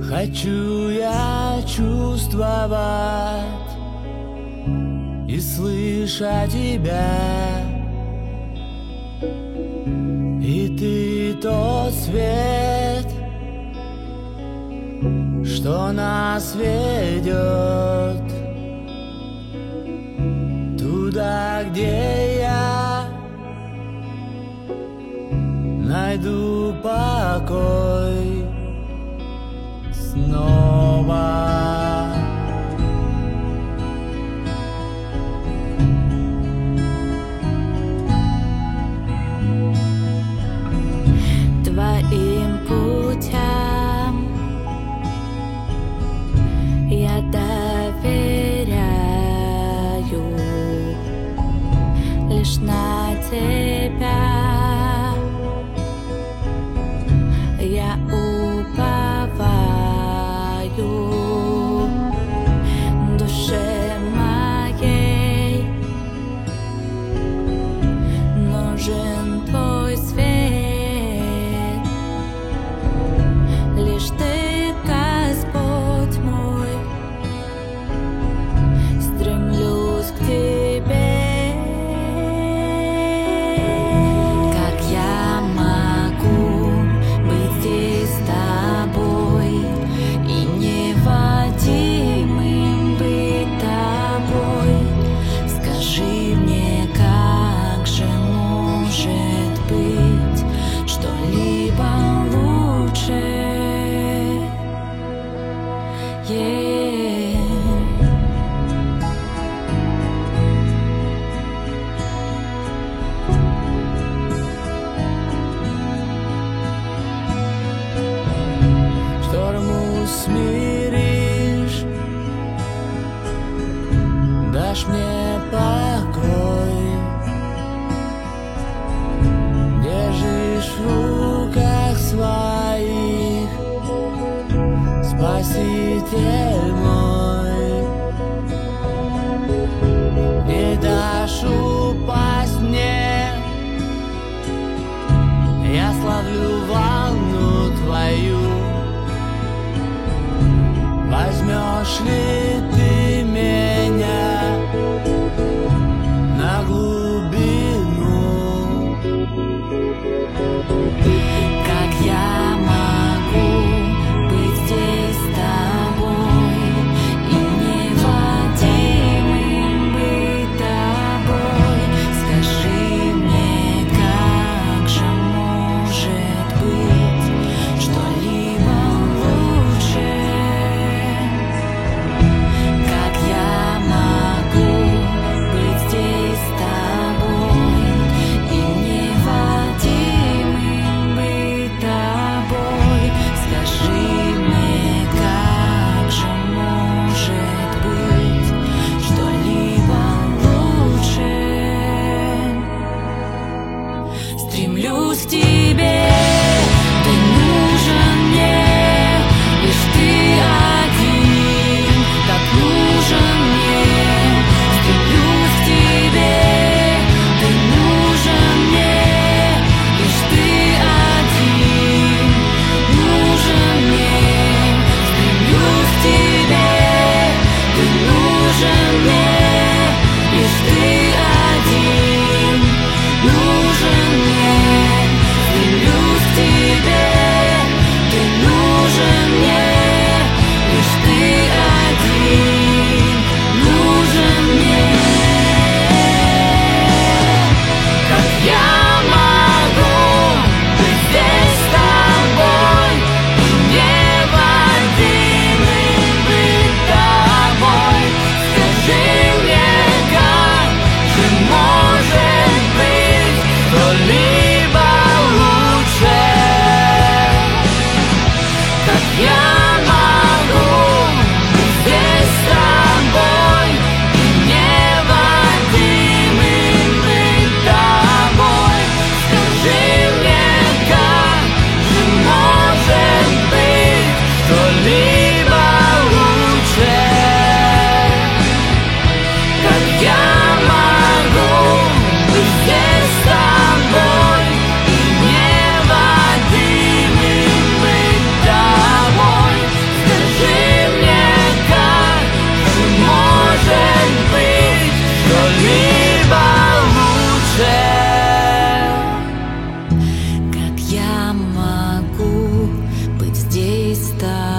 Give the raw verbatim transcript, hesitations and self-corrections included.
Хочу я чувствовать и слышать тебя, и ты тот свет, что нас ведет туда, где я найду покой снова. Твоим путям я доверяю лишь на тебя. Я уповаю душе моей, нужен твой свет, лишь ты, Господь мой, стремлюсь к тебе. Смиришь, дашь мне покой, держишь в руках своих, Спаситель мой, не дашь упасть мне, я славлю волну твою. Возьмешь ли ты меня на глубину? Как я могу быть здесь с тобой и невидимым быть тобой? Скажи мне, как же может быть? тобой.